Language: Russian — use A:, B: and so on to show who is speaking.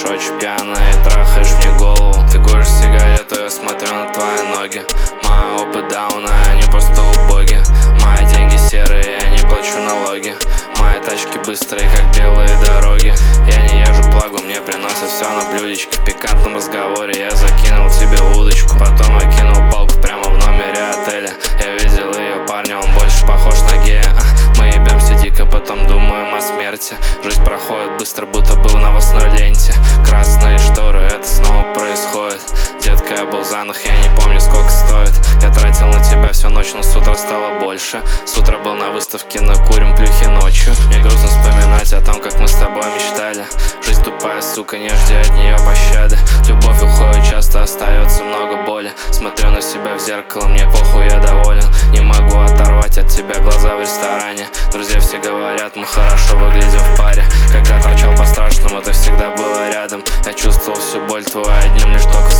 A: очень пьяная и трахаешь мне голову. Ты куришь сигарету, я смотрю на твои ноги. Мой опыт дауна, они просто убоги. Мои деньги серые, я не плачу налоги. Мои тачки быстрые, как белые дороги. Я не езжу плагу, мне приносят все на блюдечке. В пикантном разговоре я закинул тебе удочку. Потом окинул палку прямо в номере отеля. Я видел ее парня, он больше похож на гея. Мы ебемся дико, потом думаем о смерти. Жизнь проходит быстро, будто был на новостной ленте. Красные шторы, это снова происходит. Детка, я был занух, я не помню, сколько стоит. Я тратил на тебя всю ночь, но с утра стало больше. С утра был на выставке, накурим плюхи ночью. Мне грустно вспоминать о том, как мы с тобой мечтали. Жизнь тупая, сука, не жди от нее пощады. Любовь уходит, часто остается много боли. Смотрю на себя в зеркало, мне похуй, я доволен. Не могу оторвать от тебя глаза в ресторане. Друзья все говорят, мы хорошо выглядим в паре. Когда торчал по страшному, ты всегда была рядом. Я чувствовал всю боль твою одним лишь только